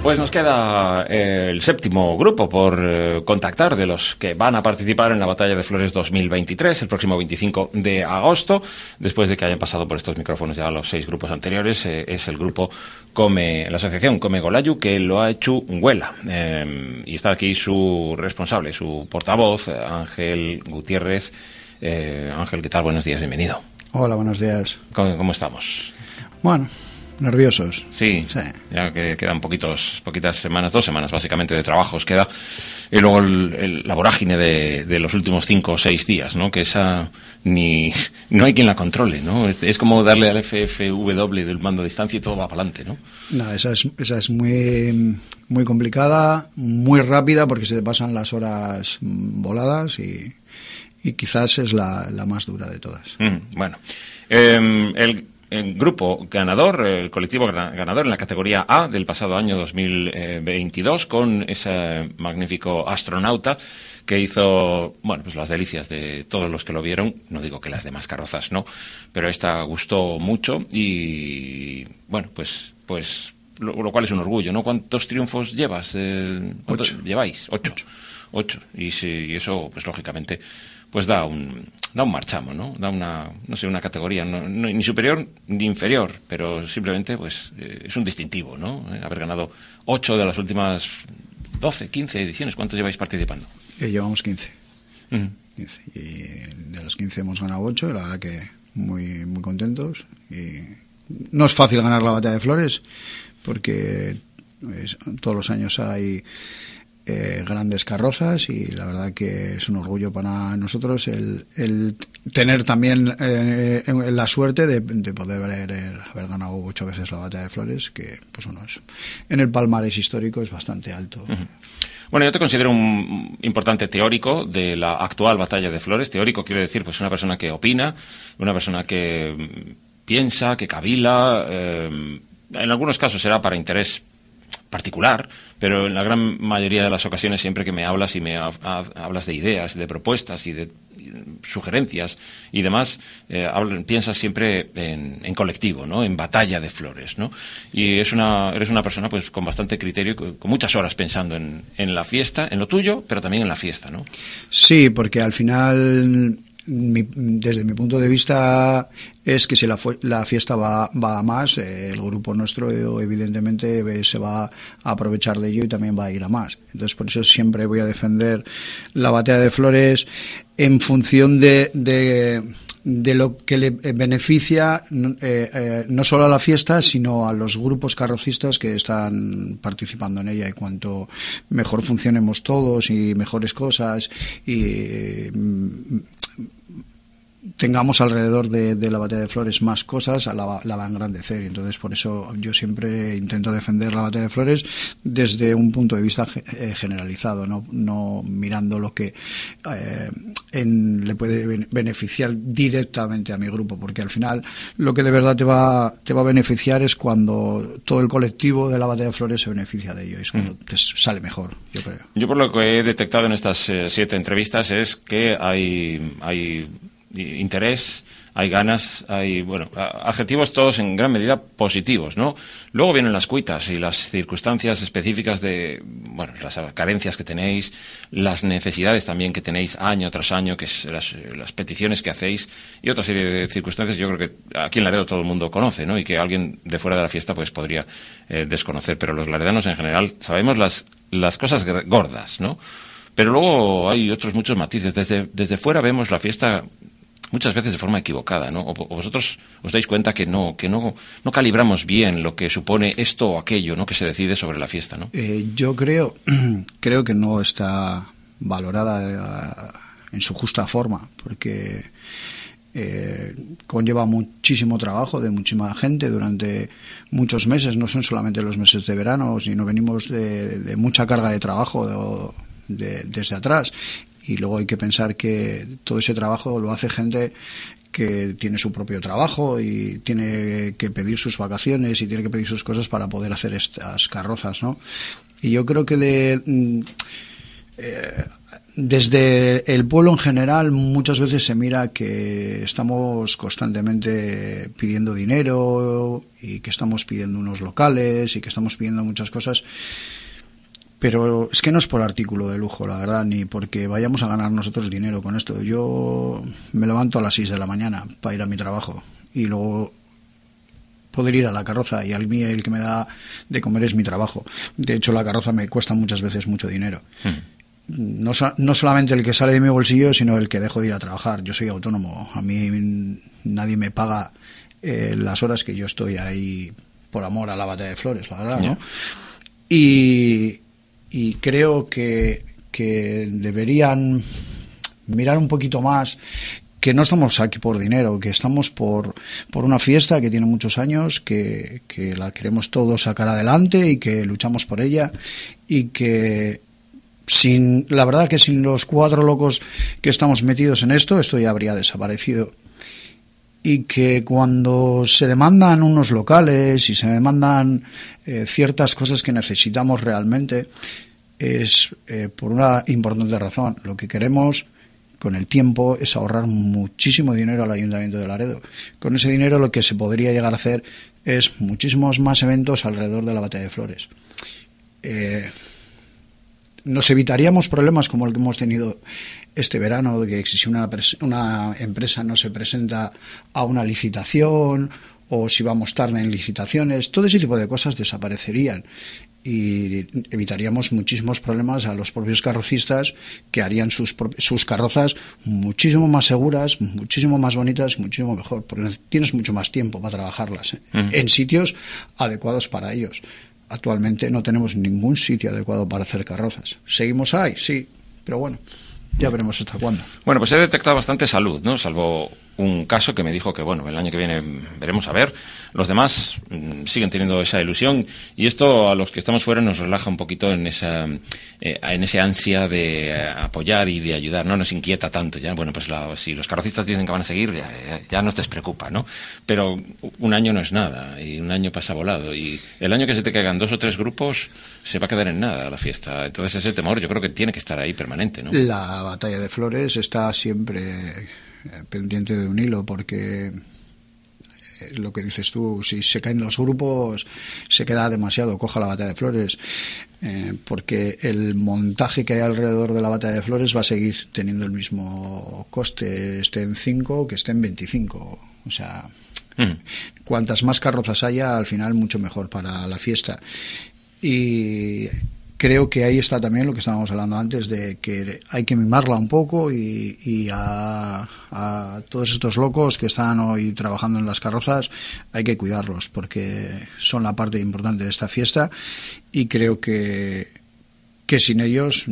Pues nos queda el séptimo grupo por contactar de los que van a participar en la Batalla de Flores 2023, el próximo 25 de agosto. Después de que hayan pasado por estos micrófonos ya los 6 grupos anteriores, es el grupo la asociación Come Golayu, que lo ha hecho Huela. Y está aquí su responsable, su portavoz, Ángel Gutiérrez. Ángel, ¿qué tal? Buenos días, bienvenido. Hola, buenos días. ¿Cómo estamos? Bueno, nerviosos. Sí, ya que quedan poquitas semanas, 2 semanas básicamente de trabajos queda. Y luego la vorágine de los últimos 5 o 6 días, ¿no? Que esa no hay quien la controle, ¿no? Es como darle al FFW del mando a distancia y todo va para adelante, ¿no? No, esa es muy, muy complicada, muy rápida, porque se te pasan las horas voladas y quizás es la más dura de todas. Bueno, el grupo ganador, el colectivo ganador en la categoría A del pasado año 2022, con ese magnífico astronauta que hizo, bueno, pues las delicias de todos los que lo vieron. No digo que las demás carrozas no, pero esta gustó mucho y, bueno, pues lo cual es un orgullo, ¿no? ¿Cuántos triunfos llevas? ¿Cuántos 8. lleváis? 8. Y eso, pues lógicamente, pues da un marchamo, ¿no? Da una categoría, ni superior ni inferior, pero simplemente, pues, es un distintivo, ¿no? Haber ganado 8 de las últimas 12, 15 ediciones. ¿Cuántos lleváis participando? Llevamos 15. 15. Y de los 15 hemos ganado 8, y la verdad que muy, muy contentos. Y no es fácil ganar la Batalla de Flores, porque todos los años hay grandes carrozas, y la verdad que es un orgullo para nosotros el tener también la suerte de poder haber ganado 8 veces la Batalla de Flores, que, pues bueno, en el palmarés histórico es bastante alto. Bueno, yo te considero un importante teórico de la actual Batalla de Flores. Teórico quiere decir, pues, una persona que opina, una persona que piensa, que cavila. En algunos casos será para interés particular, pero en la gran mayoría de las ocasiones, siempre que me hablas y me hablas de ideas, de propuestas y de sugerencias y demás, piensas siempre en colectivo, ¿no? En Batalla de Flores, ¿no? Y eres una persona, pues, con bastante criterio, con muchas horas pensando en la fiesta, en lo tuyo, pero también en la fiesta, ¿no? Sí, porque al final, desde mi punto de vista, es que si la fiesta va a más, el grupo nuestro evidentemente se va a aprovechar de ello y también va a ir a más. Entonces, por eso siempre voy a defender la Batalla de Flores en función de lo que le beneficia no solo a la fiesta, sino a los grupos carrocistas que están participando en ella. Y cuanto mejor funcionemos todos y mejores cosas y tengamos alrededor de la Batalla de Flores más cosas, la va a engrandecer. Y entonces, por eso yo siempre intento defender la Batalla de Flores desde un punto de vista generalizado, no mirando lo que le puede beneficiar directamente a mi grupo, porque al final lo que de verdad te va a beneficiar es cuando todo el colectivo de la Batalla de Flores se beneficia de ello, y es cuando te sale mejor, yo creo. Yo, por lo que he detectado en estas 7 entrevistas, es que hay interés, hay ganas, hay, bueno, adjetivos todos en gran medida positivos, ¿no? Luego vienen las cuitas y las circunstancias específicas de, bueno, las carencias que tenéis, las necesidades también que tenéis año tras año, que es las peticiones que hacéis, y otra serie de circunstancias. Yo creo que aquí en Laredo todo el mundo conoce, ¿no? Y que alguien de fuera de la fiesta, pues, podría desconocer, pero los laredanos en general sabemos las cosas gordas, ¿no? Pero luego hay otros muchos matices. Desde fuera vemos la fiesta muchas veces de forma equivocada, ¿no? O vosotros os dais cuenta que no calibramos bien lo que supone esto o aquello, ¿no? Que se decide sobre la fiesta, ¿no? Yo creo que no está valorada en su justa forma, porque conlleva muchísimo trabajo de muchísima gente durante muchos meses. No son solamente los meses de verano, sino venimos de mucha carga de trabajo desde atrás. Y luego hay que pensar que todo ese trabajo lo hace gente que tiene su propio trabajo y tiene que pedir sus vacaciones y tiene que pedir sus cosas para poder hacer estas carrozas, ¿no? Y yo creo que desde el pueblo en general muchas veces se mira que estamos constantemente pidiendo dinero y que estamos pidiendo unos locales y que estamos pidiendo muchas cosas, pero es que no es por artículo de lujo, la verdad, ni porque vayamos a ganar nosotros dinero con esto. Yo me levanto a las 6 de la mañana para ir a mi trabajo y luego poder ir a la carroza, y al mí el que me da de comer es mi trabajo. De hecho, la carroza me cuesta muchas veces mucho dinero. No solamente el que sale de mi bolsillo, sino el que dejo de ir a trabajar. Yo soy autónomo, a mí nadie me paga las horas que yo estoy ahí por amor a la batalla de flores, la verdad, ¿no? Y creo que deberían mirar un poquito más, que no estamos aquí por dinero, que estamos por una fiesta que tiene muchos años, que la queremos todos sacar adelante y que luchamos por ella, y que la verdad que sin los 4 locos que estamos metidos en esto ya habría desaparecido. Y que cuando se demandan unos locales y se demandan ciertas cosas que necesitamos realmente, es por una importante razón. Lo que queremos con el tiempo es ahorrar muchísimo dinero al Ayuntamiento de Laredo. Con ese dinero lo que se podría llegar a hacer es muchísimos más eventos alrededor de la batalla de flores. Nos evitaríamos problemas como el que hemos tenido este verano, de que si una empresa no se presenta a una licitación, o si vamos tarde en licitaciones, todo ese tipo de cosas desaparecerían, y evitaríamos muchísimos problemas a los propios carrocistas, que harían sus carrozas muchísimo más seguras, muchísimo más bonitas, muchísimo mejor, porque tienes mucho más tiempo para trabajarlas en sitios adecuados para ellos. Actualmente no tenemos ningún sitio adecuado para hacer carrozas. ¿Seguimos ahí? Sí, pero bueno, ya veremos hasta cuándo. Bueno, pues he detectado bastante salud, ¿no? Salvo un caso que me dijo que, bueno, el año que viene veremos a ver. Los demás siguen teniendo esa ilusión, y esto a los que estamos fuera nos relaja un poquito en ese ansia de apoyar y de ayudar, no nos inquieta tanto. Ya, bueno, pues si los carrocistas dicen que van a seguir, ya no te preocupa, ¿no? Pero un año no es nada, y un año pasa volado, y el año que se te caigan 2 o 3 grupos se va a quedar en nada la fiesta. Entonces ese temor yo creo que tiene que estar ahí permanente, ¿no? La batalla de flores está siempre pendiente de un hilo, porque lo que dices tú, si se caen los grupos se queda demasiado coja la batalla de flores, porque el montaje que hay alrededor de la batalla de flores va a seguir teniendo el mismo coste, esté en 5 que esté en 25, o sea, cuantas más carrozas haya, al final mucho mejor para la fiesta. Y creo que ahí está también lo que estábamos hablando antes, de que hay que mimarla un poco, y a todos estos locos que están hoy trabajando en las carrozas hay que cuidarlos, porque son la parte importante de esta fiesta, y creo que sin ellos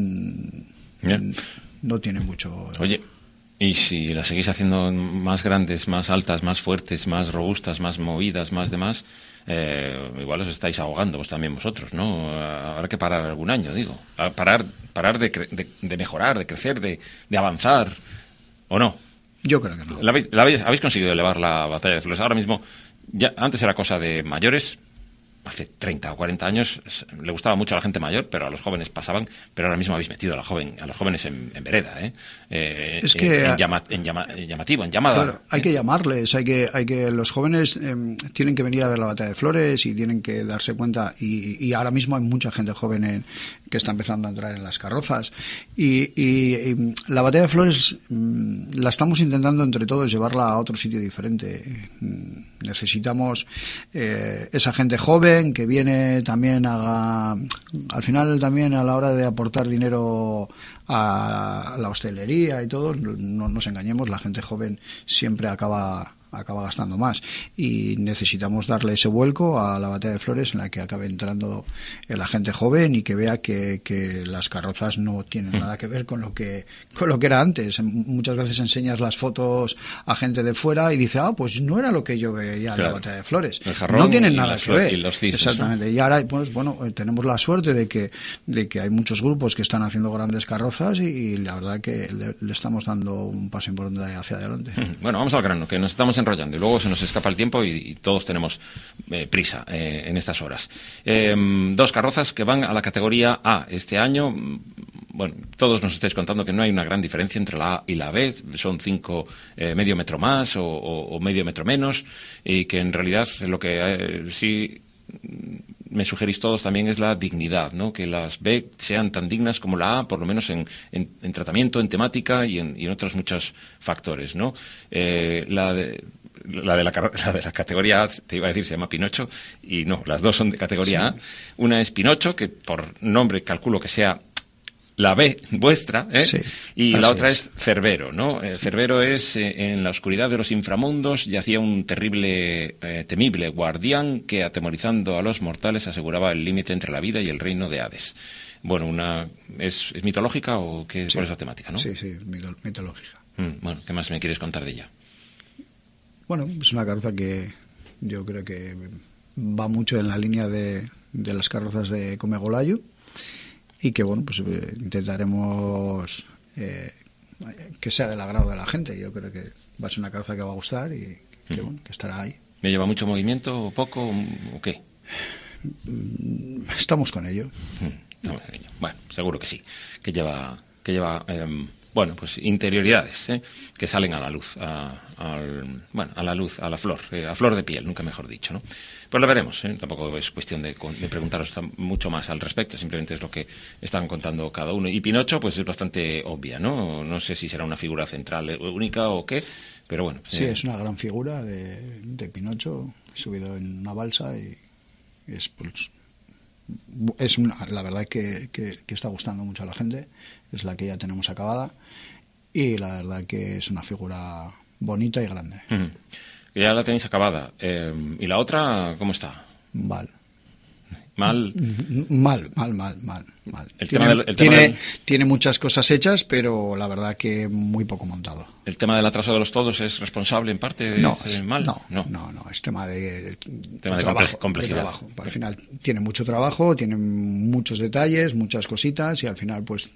no tiene mucho. Oye, y si las seguís haciendo más grandes, más altas, más fuertes, más robustas, más movidas, más demás, igual os estáis ahogando también vosotros, ¿no? Habrá que parar algún año, digo. Parar de mejorar, de crecer, de avanzar, ¿o no? Yo creo que no. ¿Habéis conseguido elevar la batalla de flores? Ahora mismo, ya antes era cosa de mayores. Hace 30 o 40 años le gustaba mucho a la gente mayor, pero a los jóvenes pasaban. Pero ahora mismo habéis metido a los jóvenes en vereda, es que llamativo, en llamada. Claro, hay que llamarles, hay que los jóvenes tienen que venir a ver la batalla de flores y tienen que darse cuenta. Y ahora mismo hay mucha gente joven que está empezando a entrar en las carrozas. Y la batalla de flores la estamos intentando entre todos llevarla a otro sitio diferente. Necesitamos esa gente joven que viene también al final también a la hora de aportar dinero a la hostelería y todo. No nos engañemos, la gente joven siempre acaba gastando más, y necesitamos darle ese vuelco a la batalla de flores en la que acabe entrando la gente joven y que vea que las carrozas no tienen nada que ver con lo que era antes. Muchas veces enseñas las fotos a gente de fuera y dice, pues no era lo que yo veía en la batalla de flores. No tienen nada que ver. Y los cisos, exactamente, ¿no? Y ahora pues bueno, tenemos la suerte de que hay muchos grupos que están haciendo grandes carrozas, y la verdad que le estamos dando un paso importante hacia adelante. Bueno, vamos al grano, que nos estamos enrollando y luego se nos escapa el tiempo y todos tenemos prisa en estas horas. 2 carrozas que van a la categoría A este año. bueno, todos nos estáis contando que no hay una gran diferencia entre la A y la B, son 5 medio metro más o medio metro menos, y que en realidad lo que sí me sugerís todos también es la dignidad, ¿no? Que las B sean tan dignas como la A, por lo menos en tratamiento, en temática y en otros muchos factores, ¿no? La de la categoría A, te iba a decir, se llama Pinocho, y no, las dos son de categoría A. Una es Pinocho, que por nombre calculo que sea la B vuestra, ¿eh? Sí, y la otra es Cerbero, ¿no? Cerbero es, en la oscuridad de los inframundos, yacía un terrible, temible guardián que, atemorizando a los mortales, aseguraba el límite entre la vida y el reino de Hades. Bueno, ¿es mitológica o cuál es la temática, no? Sí, mitológica. Bueno, ¿qué más me quieres contar de ella? Bueno, es una carroza que yo creo que va mucho en la línea de las carrozas de Comegolayo, y que, bueno, pues intentaremos que sea del agrado de la gente. Yo creo que va a ser una carroza que va a gustar y que, bueno, que estará ahí. ¿Me lleva mucho movimiento o poco o qué? Estamos con ello. Bueno, seguro que sí, que lleva bueno, pues interioridades, que salen a la luz, a la luz, a la flor, a flor de piel, nunca mejor dicho, ¿no? Pues lo veremos, tampoco es cuestión de preguntaros mucho más al respecto, simplemente es lo que están contando cada uno. Y Pinocho, pues es bastante obvia, ¿no? No sé si será una figura central única o qué, pero bueno. Sí, es una gran figura de Pinocho, subido en una balsa, y es, pues, la verdad que está gustando mucho a la gente. Es la que ya tenemos acabada, y la verdad que es una figura bonita y grande. Ya la tenéis acabada. ¿Y la otra cómo está? Mal. Mal. Tiene muchas cosas hechas, pero la verdad que muy poco montado. ¿El tema del atraso de los todos es responsable en parte de mal? No, es tema de complejidad. De trabajo. Al final tiene mucho trabajo, tiene muchos detalles, muchas cositas, y al final pues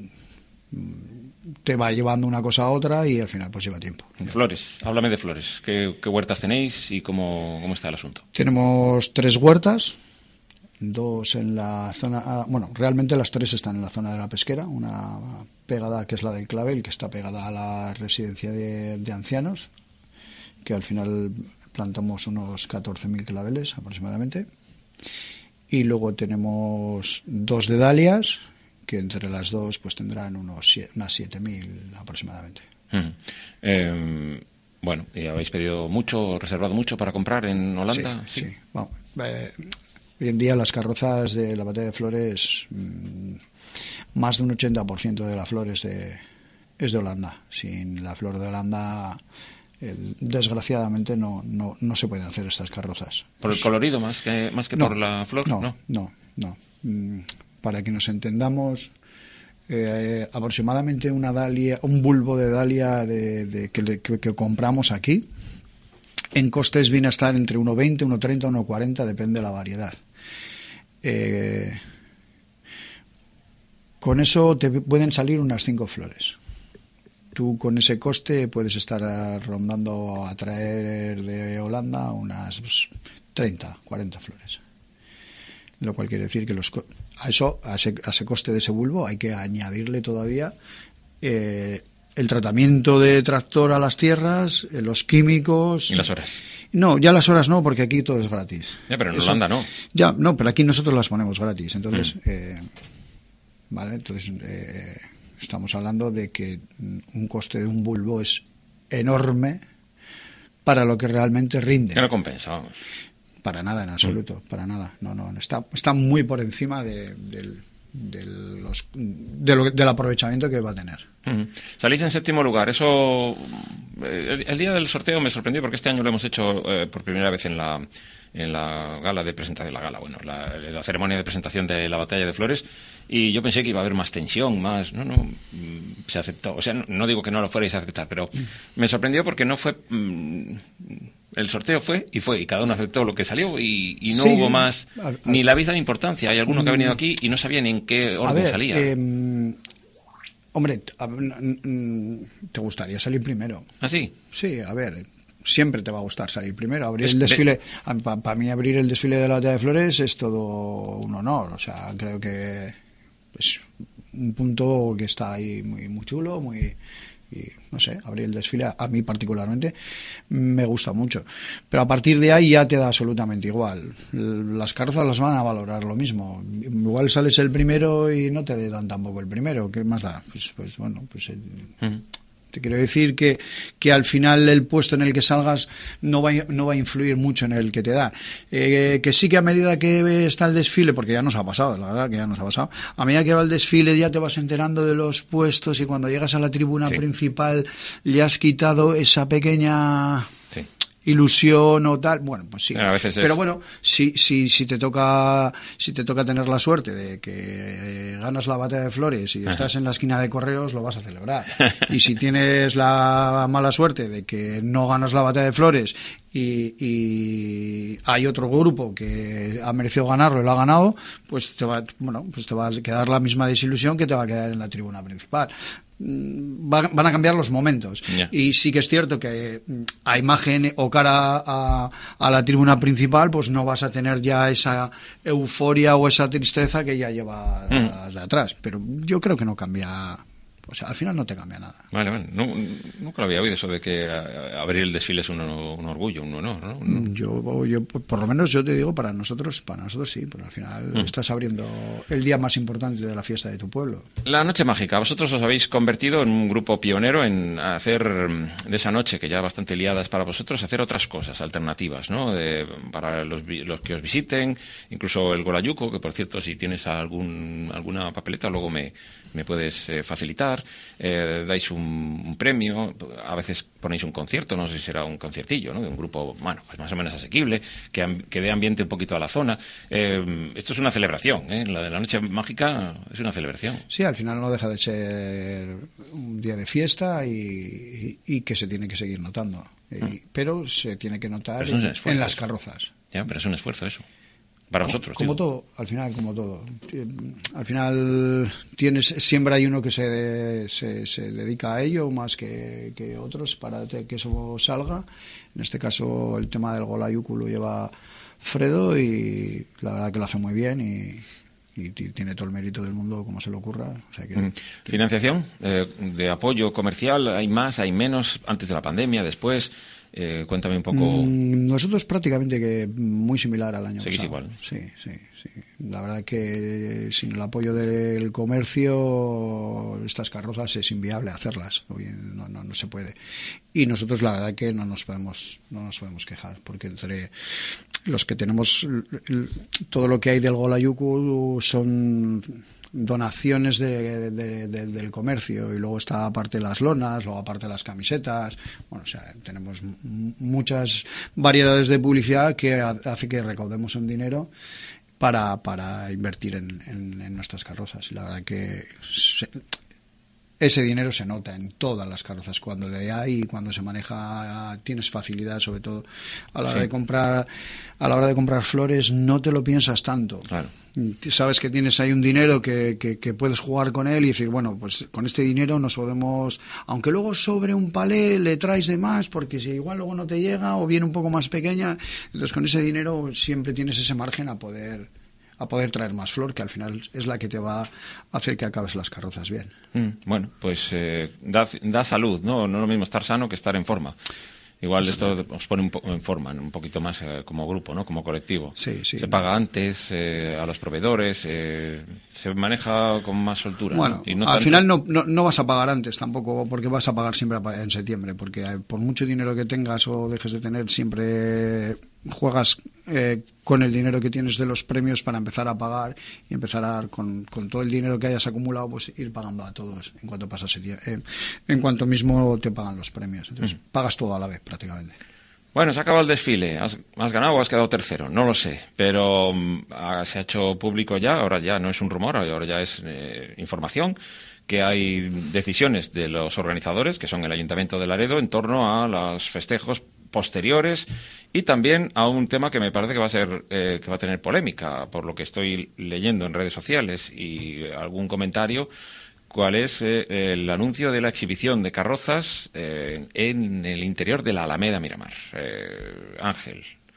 te va llevando una cosa a otra, y al final pues lleva tiempo. Flores, háblame de flores. ¿Qué huertas tenéis y cómo está el asunto? Tenemos 3 huertas. 2 en la zona, bueno, realmente las 3 están en la zona de la Pesquera, una pegada, que es la del Clavel, que está pegada a la residencia de ancianos, que al final plantamos unos 14.000 claveles aproximadamente, y luego tenemos 2 de dalias, que entre las 2 pues tendrán unas 7.000 aproximadamente. Bueno, ¿y habéis pedido mucho, reservado mucho para comprar en Holanda? Sí. Bueno, hoy en día las carrozas de la Batalla de Flores, más de un 80% de la flor es de Holanda. Sin la flor de Holanda, desgraciadamente no se pueden hacer estas carrozas. ¿Por el colorido más que por la flor? No. Para que nos entendamos, aproximadamente una dalia, un bulbo de dalia que compramos aquí, en costes viene a estar entre 1,20, 1,30, 1,40, depende de la variedad. Con eso te pueden salir unas 5 flores. Tú con ese coste puedes estar rondando a traer de Holanda unas 30, 40 flores. Lo cual quiere decir que a ese coste de ese bulbo hay que añadirle todavía el tratamiento de tractor a las tierras, los químicos. ¿Y las horas? No, ya las horas no, porque aquí todo es gratis. Ya, pero en Holanda no. Ya, no, pero aquí nosotros las ponemos gratis. Entonces, vale, entonces estamos hablando de que un coste de un bulbo es enorme para lo que realmente rinde. Que no compensa, vamos. Para nada, en absoluto, para nada. No, está muy por encima del aprovechamiento que va a tener. Salís en 7º lugar. Eso, el día del sorteo me sorprendió, porque este año lo hemos hecho por primera vez en la gala de presentación, la ceremonia de presentación de la Batalla de Flores, y yo pensé que iba a haber más tensión, se aceptó. O sea, no digo que no lo fuerais a aceptar, pero me sorprendió porque no fue. El sorteo fue, y cada uno aceptó lo que salió, y no hubo más, ni la vida de importancia. Hay alguno que ha venido aquí y no sabía ni en qué orden salía. Hombre, te gustaría salir primero. ¿Ah, sí? Sí, a ver, siempre te va a gustar salir primero. Abrir el desfile, para mí abrir el desfile de la Batalla de Flores es todo un honor. O sea, creo que es un punto que está ahí muy, muy chulo, muy... Y, no sé, abrir el desfile a mí particularmente me gusta mucho, pero a partir de ahí ya te da absolutamente igual. Las carrozas las van a valorar lo mismo, igual sales el primero y no te dan tampoco el primero, ¿qué más da? Pues bueno, pues te quiero decir que al final el puesto en el que salgas no va a influir mucho en el que te dan. Que sí, que a medida que está el desfile, porque ya nos ha pasado, la verdad que ya nos ha pasado, a medida que va el desfile ya te vas enterando de los puestos, y cuando llegas a la tribuna principal le has quitado esa pequeña... ilusión o tal, bueno, pues sí. A veces pero bueno, si te toca tener la suerte de que ganas la batalla de flores y estás en la esquina de correos, lo vas a celebrar. Y si tienes la mala suerte de que no ganas la batalla de flores y hay otro grupo que ha merecido ganarlo y lo ha ganado, pues te va a quedar la misma desilusión que te va a quedar en la tribuna principal. Van a cambiar los momentos. Y sí que es cierto que a imagen o cara a la tribuna principal, pues no vas a tener ya esa euforia o esa tristeza que ya llevas de atrás, pero yo creo que no cambia. O sea, al final no te cambia nada. Vale. Nunca lo había oído, eso de que abrir el desfile es un orgullo, un honor, ¿no? Yo, por lo menos yo te digo, para nosotros sí, porque al final estás abriendo el día más importante de la fiesta de tu pueblo. La Noche Mágica, vosotros os habéis convertido en un grupo pionero en hacer de esa noche, que ya bastante liada es para vosotros, hacer otras cosas alternativas, ¿no? Para los que os visiten, incluso el Golayuco, que por cierto, si tienes alguna papeleta, luego me puedes facilitar. Dais un premio, a veces ponéis un concierto, no sé si será un conciertillo, ¿no? De un grupo, bueno, pues más o menos asequible, que dé ambiente un poquito a la zona. Esto es una celebración, la de la Noche Mágica es una celebración. Sí, al final no deja de ser un día de fiesta y que se tiene que seguir notando. Pero se tiene que notar en las carrozas. Ya, pero es un esfuerzo eso. Para vosotros. Como todo, al final, como todo. Al final siempre hay uno que se dedica a ello más que otros para que eso salga. En este caso, el tema del Golayuco lo lleva Fredo y la verdad que lo hace muy bien y tiene todo el mérito del mundo como se le ocurra. O sea ¿Financiación? ¿De apoyo comercial? ¿Hay más? ¿Hay menos? ¿Antes de la pandemia? ¿Después? Cuéntame un poco. Nosotros prácticamente que muy similar al año pasado. ¿Seguís igual? Sí. La verdad que sin el apoyo del comercio estas carrozas es inviable hacerlas. No se puede. Y nosotros la verdad que no nos podemos quejar, porque entre los que tenemos todo lo que hay del Golayuco son donaciones del comercio, y luego está aparte las lonas, luego aparte las camisetas. Bueno, o sea, tenemos muchas variedades de publicidad que hace que recaudemos un dinero para invertir en nuestras carrozas. Y la verdad que ese dinero se nota en todas las carrozas cuando le hay, y cuando se maneja tienes facilidad, sobre todo a la hora de comprar flores, no te lo piensas tanto. Claro. Sabes que tienes ahí un dinero que puedes jugar con él y decir, bueno, pues con este dinero nos podemos, aunque luego sobre un palé le traes de más, porque si igual luego no te llega o viene un poco más pequeña, entonces con ese dinero siempre tienes ese margen a poder traer más flor, que al final es la que te va a hacer que acabes las carrozas bien. Bueno, pues da salud, ¿no? No es lo mismo estar sano que estar en forma. Igual esto os pone en forma, un poquito más como grupo, ¿no? Como colectivo. Sí. Se paga antes a los proveedores, se maneja con más soltura. Bueno, ¿no? Y no al tanto... final no vas a pagar antes tampoco, porque vas a pagar siempre en septiembre, porque por mucho dinero que tengas o dejes de tener, siempre juegas con el dinero que tienes de los premios para empezar a pagar y empezar con todo el dinero que hayas acumulado, pues ir pagando a todos en cuanto pasa en cuanto mismo te pagan los premios. Entonces pagas todo a la vez prácticamente. Bueno, se ha acabado el desfile. ¿Has ganado o has quedado tercero? No lo sé, pero se ha hecho público ya, ahora ya no es un rumor, ahora ya es información, que hay decisiones de los organizadores, que son el Ayuntamiento de Laredo, en torno a los festejos posteriores y también a un tema que me parece que va a ser que va a tener polémica, por lo que estoy leyendo en redes sociales y algún comentario. ¿Cuál es el anuncio de la exhibición de carrozas en el interior de la Alameda Miramar? Ángel,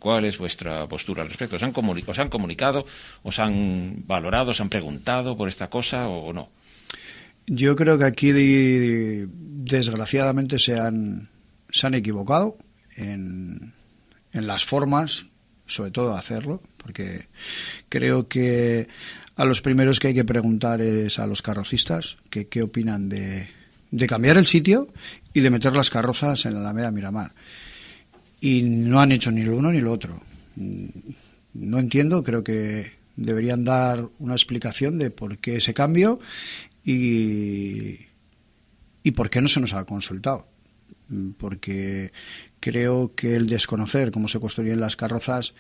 ¿Cuál es vuestra postura al respecto? ¿Os han comunicado, os han valorado, os han preguntado por esta cosa o no? Yo creo que aquí desgraciadamente se han equivocado en las formas, sobre todo de hacerlo, porque creo que a los primeros que hay que preguntar es a los carrocistas que qué opinan de cambiar el sitio y de meter las carrozas en la Alameda Miramar. Y no han hecho ni lo uno ni lo otro. No entiendo, creo que deberían dar una explicación de por qué ese cambio y por qué no se nos ha consultado. Porque creo que el desconocer cómo se construyen las carrozas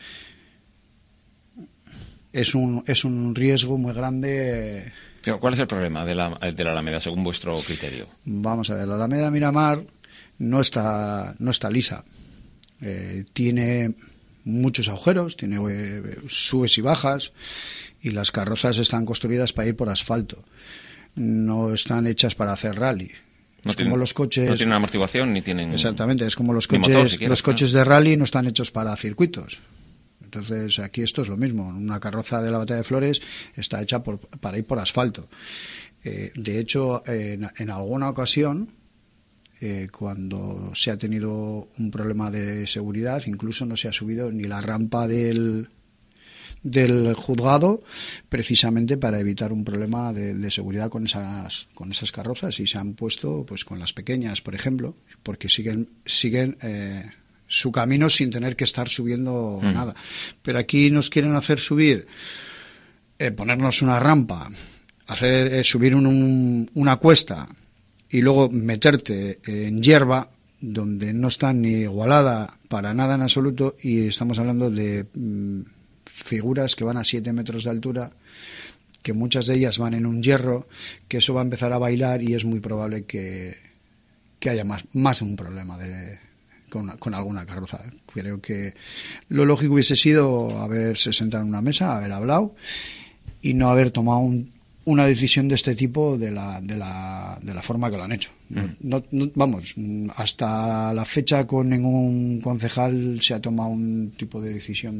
es un riesgo muy grande. ¿Cuál es el problema de la Alameda según vuestro criterio? Vamos a ver, la Alameda Miramar no está lisa. Tiene muchos agujeros, tiene subes y bajas, y las carrozas están construidas para ir por asfalto. No están hechas para hacer rally. Como los coches. No tienen amortiguación ni tienen. Exactamente, es como los coches. Motor, siquiera, los coches de rally no están hechos para circuitos. Entonces aquí esto es lo mismo. Una carroza de la Batalla de Flores está hecha para ir por asfalto. De hecho, en alguna ocasión, cuando se ha tenido un problema de seguridad, incluso no se ha subido ni la rampa del juzgado, precisamente para evitar un problema de seguridad con esas carrozas, y se han puesto pues con las pequeñas, por ejemplo, porque siguen su camino sin tener que estar subiendo nada. Pero aquí nos quieren hacer subir, ponernos una rampa, subir una cuesta y luego meterte en hierba donde no está ni igualada para nada en absoluto, y estamos hablando de figuras que van a 7 metros de altura, que muchas de ellas van en un hierro, que eso va a empezar a bailar y es muy probable que haya más de un problema con alguna carroza. Creo que lo lógico hubiese sido haberse sentado en una mesa, haber hablado y no haber tomado una decisión de este tipo de la forma que lo han hecho. Vamos, hasta la fecha con ningún concejal se ha tomado un tipo de decisión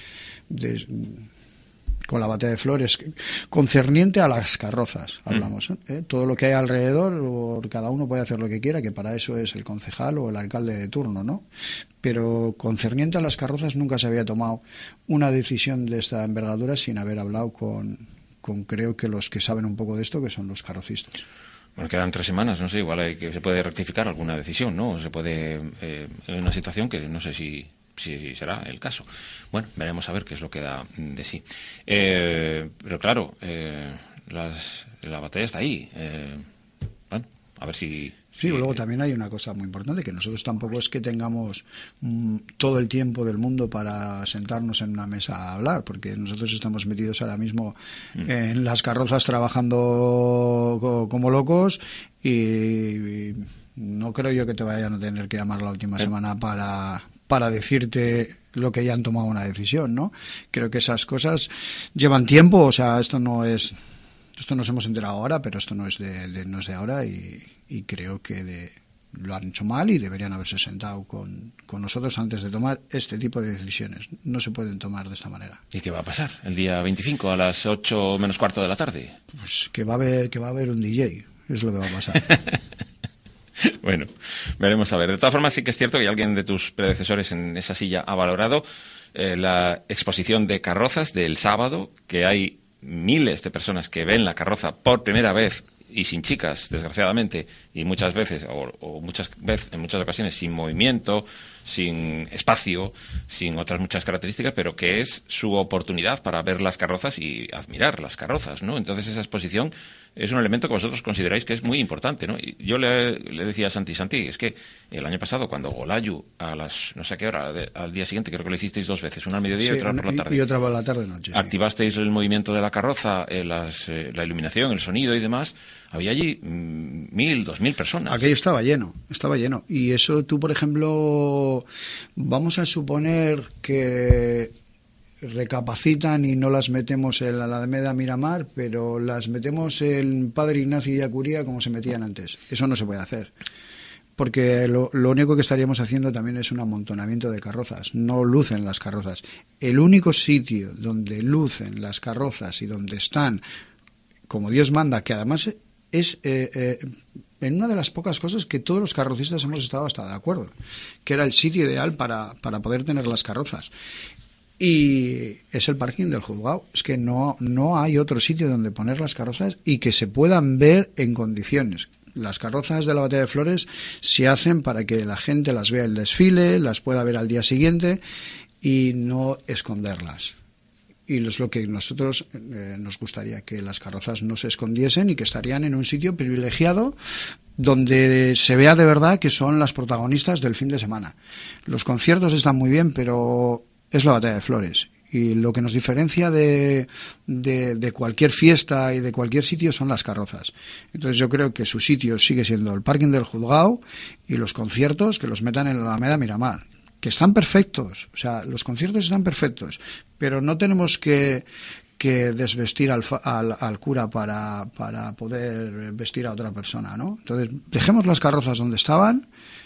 con la Batalla de Flores concerniente a las carrozas, hablamos, todo lo que hay alrededor, cada uno puede hacer lo que quiera, que para eso es el concejal o el alcalde de turno, ¿no? Pero concerniente a las carrozas nunca se había tomado una decisión de esta envergadura sin haber hablado con creo que los que saben un poco de esto, que son los carrocistas. Bueno, quedan 3 semanas, no sé, igual se puede rectificar alguna decisión, ¿no? Se puede, en una situación que no sé si será el caso. Bueno, veremos a ver qué es lo que da de sí. Pero claro, la batalla está ahí. Bueno, a ver si... Sí, luego también hay una cosa muy importante, que nosotros tampoco es que tengamos todo el tiempo del mundo para sentarnos en una mesa a hablar, porque nosotros estamos metidos ahora mismo en las carrozas trabajando como locos, y no creo yo que te vayan a tener que llamar la última semana para decirte lo que ya han tomado una decisión, ¿no? Creo que esas cosas llevan tiempo, o sea, esto nos hemos enterado ahora, pero esto no es de ahora, y creo que lo han hecho mal y deberían haberse sentado con nosotros antes de tomar este tipo de decisiones. No se pueden tomar de esta manera. ¿Y qué va a pasar el día 25 a las 8 menos cuarto de la tarde? Pues que va a haber un DJ, es lo que va a pasar. Bueno, veremos a ver. De todas formas, sí que es cierto que alguien de tus predecesores en esa silla ha valorado la exposición de carrozas del sábado, que hay miles de personas que ven la carroza por primera vez y sin chicas, desgraciadamente, y muchas veces, en muchas ocasiones, sin movimiento, sin espacio, sin otras muchas características, pero que es su oportunidad para ver las carrozas y admirar las carrozas, ¿no? Entonces esa exposición es un elemento que vosotros consideráis que es muy importante, ¿no? Y yo le decía a Santi, es que el año pasado, cuando Golayu, a las no sé qué hora, al día siguiente, creo que lo hicisteis 2 veces, una al mediodía y otra por la tarde. Y otra por la tarde-noche. Sí. Activasteis el movimiento de la carroza, la iluminación, el sonido y demás. Había allí 1.000, 2.000 personas. Aquello estaba lleno. Y eso tú, por ejemplo, vamos a suponer que recapacitan y no las metemos en la Alameda Miramar, pero las metemos en Padre Ignacio y Yacuría como se metían antes. Eso no se puede hacer. porque lo único que estaríamos haciendo también es un amontonamiento de carrozas. No lucen las carrozas. El único sitio donde lucen las carrozas y donde están como Dios manda, que además es en una de las pocas cosas que todos los carrocistas hemos estado hasta de acuerdo, que era el sitio ideal para poder tener las carrozas. Y es el parking del juzgado. Es que no hay otro sitio donde poner las carrozas y que se puedan ver en condiciones. Las carrozas de la Batalla de Flores se hacen para que la gente las vea el desfile, las pueda ver al día siguiente y no esconderlas. Y es lo que nosotros nos gustaría, que las carrozas no se escondiesen y que estarían en un sitio privilegiado donde se vea de verdad que son las protagonistas del fin de semana. Los conciertos están muy bien, pero es la Batalla de Flores. Y lo que nos diferencia de cualquier fiesta y de cualquier sitio son las carrozas. Entonces yo creo que su sitio sigue siendo el parking del juzgado y los conciertos que los metan en la Alameda Miramar, que están perfectos. O sea, los conciertos están perfectos, pero no tenemos que desvestir al cura para poder vestir a otra persona, ¿no? Entonces dejemos las carrozas donde estaban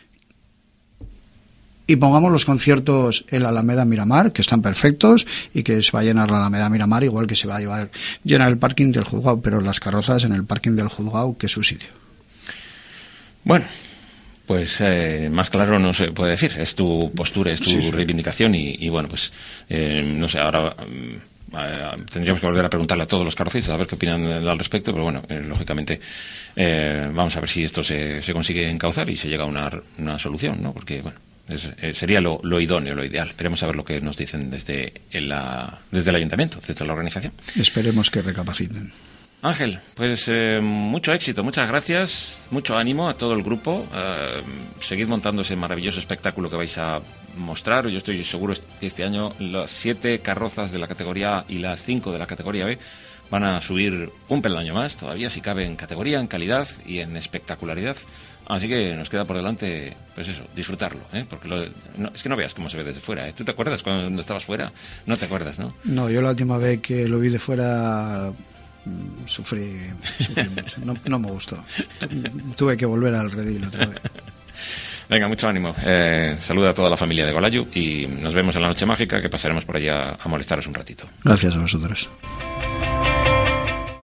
y pongamos los conciertos en la Alameda Miramar, que están perfectos, y que se va a llenar la Alameda Miramar igual que se va a llenar el parking del juzgado, pero las carrozas en el parking del juzgado, que es su sitio. Bueno, pues más claro no se puede decir. Es tu postura, es tu reivindicación y bueno, pues no sé, ahora tendríamos que volver a preguntarle a todos los carrocistas a ver qué opinan al respecto, pero bueno, lógicamente vamos a ver si esto se consigue encauzar y se llega a una solución, ¿no? Porque bueno, sería lo idóneo, lo ideal. Esperemos a ver lo que nos dicen desde el ayuntamiento, desde la organización. Esperemos que recapaciten. Ángel, pues mucho éxito, muchas gracias, mucho ánimo a todo el grupo. Seguid montando ese maravilloso espectáculo que vais a mostrar. Yo estoy seguro que este año las 7 carrozas de la categoría A y las 5 de la categoría B van a subir un peldaño más, todavía si cabe en categoría, en calidad y en espectacularidad. Así que nos queda por delante, pues eso, disfrutarlo, porque es que no veas cómo se ve desde fuera, ¿Tú te acuerdas cuando estabas fuera? No te acuerdas, ¿no? No, yo la última vez que lo vi de fuera sufrí mucho, no me gustó. Tuve que volver al redil otra vez. Venga, mucho ánimo. Saluda a toda la familia de Golayu y nos vemos en la noche mágica, que pasaremos por allá a molestaros un ratito. Gracias a vosotros.